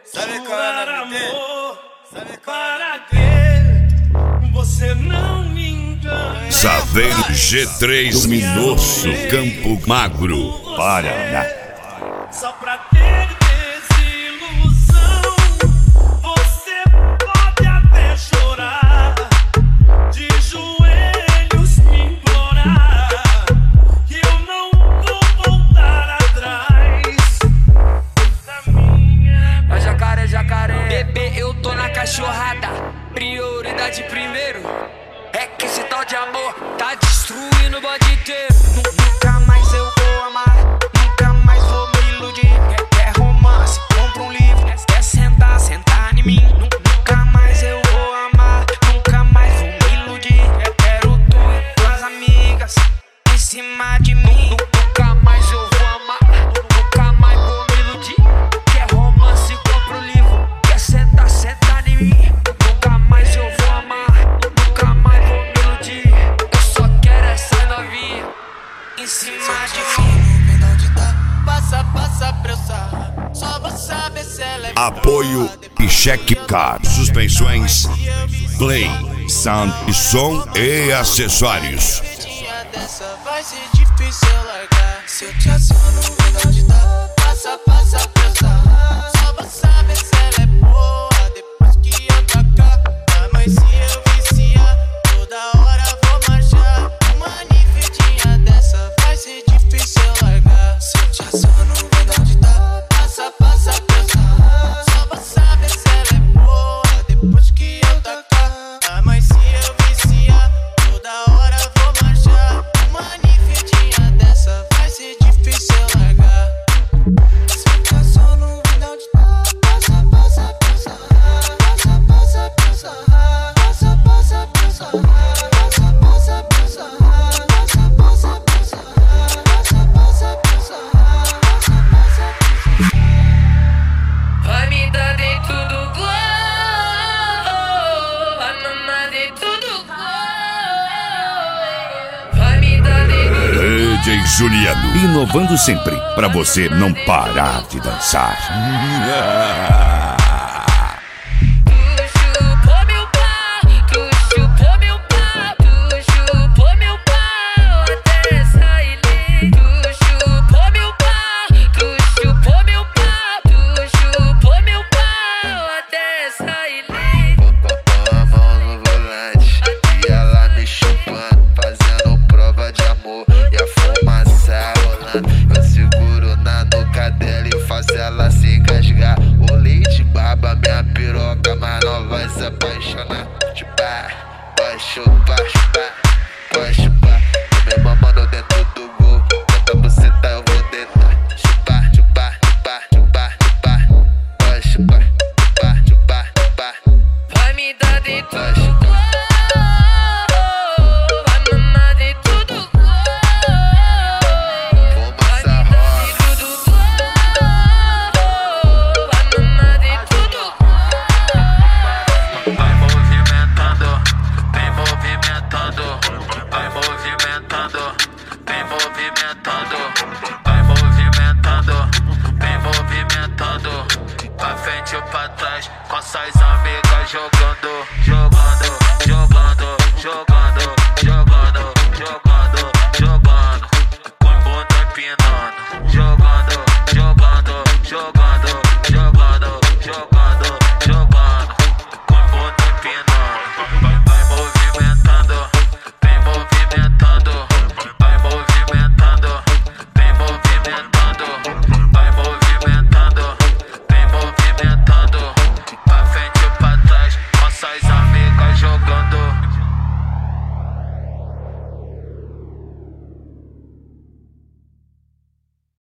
Sabe qual é o nome dele? Sabe qual é Para que você não me engane? Saveiro G3 Luminoso, Campo Magro, Paraná. Só pra ter desilusão, você pode até chorar, de joelhos me implorar, que eu não vou voltar atrás da minha. Mas jacaré, jacaré, bebê, eu tô na cachorrada. Prioridade primeiro. É que esse tal de amor tá destruindo o bode inteiro. Nunca mais eu vou amar, nunca mais vou me iludir. Quer romance, compra um livro. Quer sentar, sentar em mim. Nunca mais eu vou amar, nunca mais vou me iludir. Quero tu e tuas amigas em cima de mim. Nunca mais eu vou amar, nunca mais vou me iludir. Quer romance, compra um livro. Quer sentar, sentar em mim. Nunca mais eu vou amar, nunca mais vou me iludir. Eu só quero essa novinha em cima de mim. Passa, passa pra eu sarrar. Só vou saber se ela é Apoio e Cheque Car, suspensões, play, sound e som e acessórios. dessa vai ser difícil largar. Se eu te aciono, vem onde tá. Passa, passa pra eu sarrar. Só vou saber se ela é boa depois que eu tacar. Ah, mas se eu viciar, toda hora vou marchar. Uma nifedinha dessa vai ser difícil largar. Se eu te aciono, vem onde tá. Passa, passa pra eu sarrar. Só vou saber se ela é boa depois que eu tacar. Ah, mas se eu viciar, toda hora vou marchar. Uma nifedinha dessa vai ser difícil largar. Se eu te aciono, vem onde tá. Passa, passa pra eu sarrar. Passa, passa pra eu sarrar. Passa, passa pra eu sarrar. Passa, passa pra eu sarrar. Passa, passa pra eu sarrar. Passa, passa pra eu sarrar. Passa, passa pra eu sarrar. Vai me dar dentro do glow, vai mamar dentro do glow, vai me dar dentro do DJ Juliano, inovando sempre pra você não parar de dançar. Tu chupou meu pau, tu chupou meu pau, tu chupou meu pau até sair livre. Tu chupou meu pau, tu chupou meu pau, tu chupou meu pau até sair livre. Com a mão no volante e ela me chupando, fazendo prova de amor e a fumaça rolando. Eu seguro na nuca dela e faço ela se engasgar. O leite baba minha piroca, mas não vai se apaixonar. Chupar, pode chupar, chupar, pode chupar. Tô me mamando dentro do gol, tenta buceta eu vou deitar. Chupar, chupar, chupar, chupar, chupar, pode chupar, chupar, chupar, chupar. Vai me dar dentro Pode do chupar. glow, vai mamar dentro do glow, vai Fumaça me dar rola. dentro do glow, vai mamar dentro do glow. Vai movimentando, vem movimentando, vai movimentando, vem movimentando, vai movimentando, vem movimentando, pra frente ou pra trás, com suas amigas jogando.